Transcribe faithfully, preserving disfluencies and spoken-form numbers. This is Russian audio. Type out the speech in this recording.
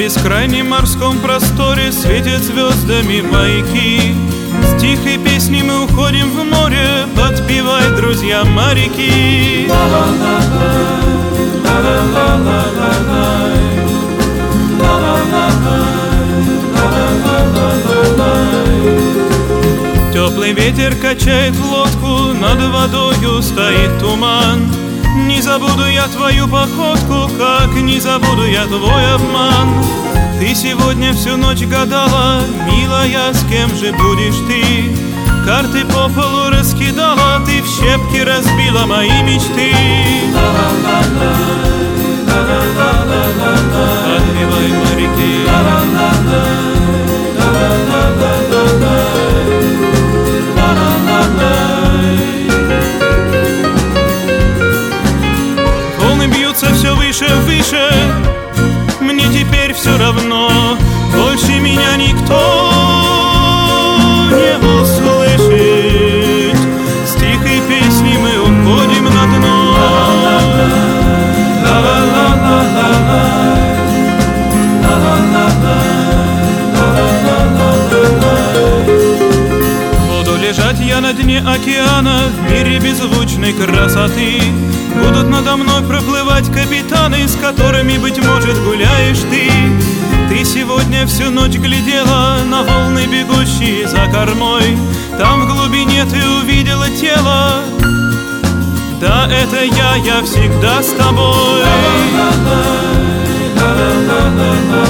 бескрайнем морском просторе светят звездами маяки. С тихой песней мы уходим в море, подпевай, друзья, моряки. Теплый ветер качает лодку, над водою стоит туман. Не забуду я твою походку, как не забуду я твой обман. Ты сегодня всю ночь гадала, милая, с кем же будешь ты? Карты по полу раскидала, ты в щепки разбила мои мечты. Подпевай, моряки. Волны бьются все выше, выше, мне теперь все равно, больше меня никто не услышит. С тихой песней мы уходим на дно. Буду лежать я на дне океана, в мире беззвучной красоты. Будут надо мной проплывать капитаны, с которыми, быть может, гуляешь ты. Ты сегодня всю ночь глядела на волны, бегущие за кормой. Там в глубине ты увидела тело. Да, это я, я всегда с тобой.